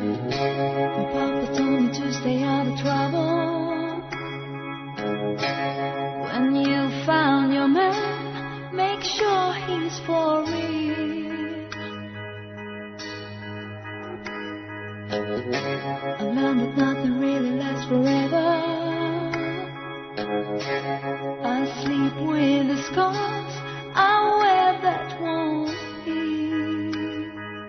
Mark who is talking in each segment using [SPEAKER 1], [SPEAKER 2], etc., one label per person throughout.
[SPEAKER 1] Papa told me to stay out of trouble. When you found your man, make sure he's for real. I learned that nothing really lasts forever. I sleep with the scars I wear that won't heal.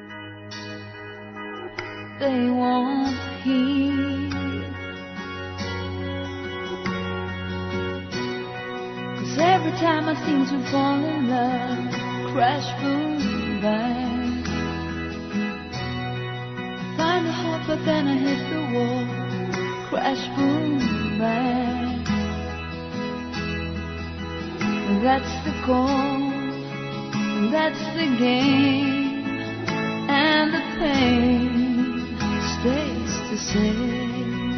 [SPEAKER 1] They won't heal. 'Cause every time I seem to fall in love, crash, boom, bang. Find a hope, but then I hit the wall, crash, boom, bang. That's the goal, that's the game, and the pain stays the same.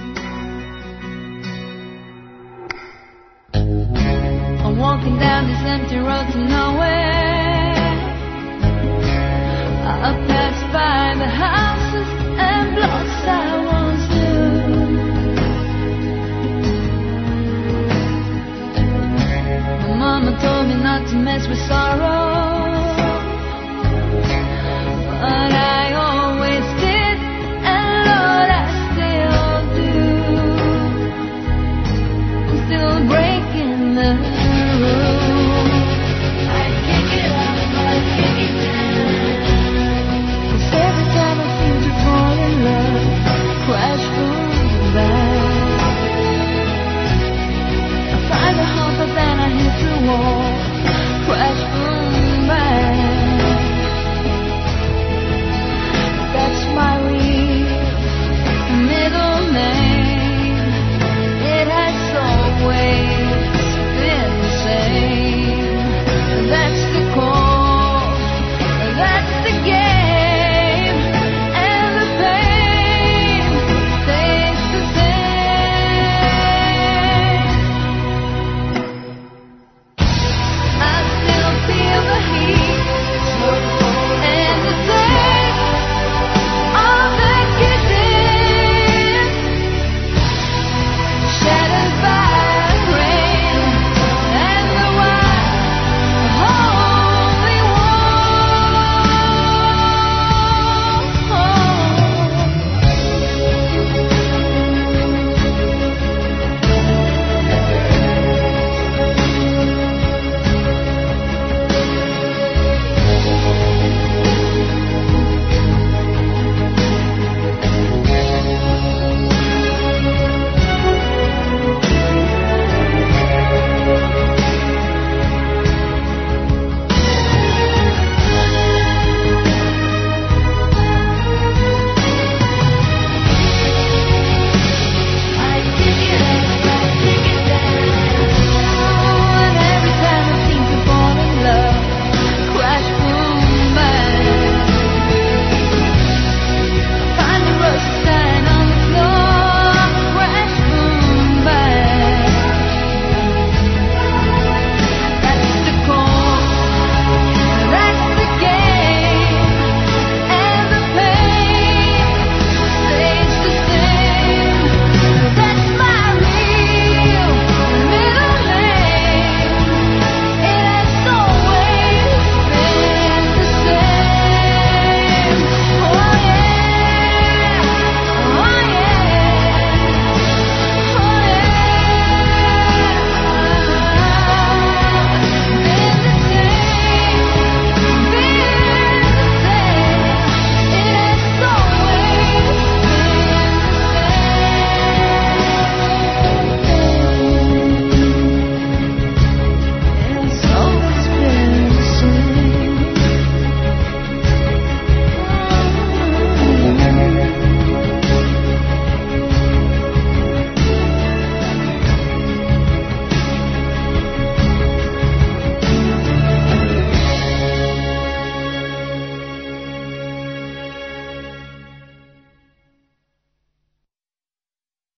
[SPEAKER 1] I'm walking down this empty road to nowhere. I pass by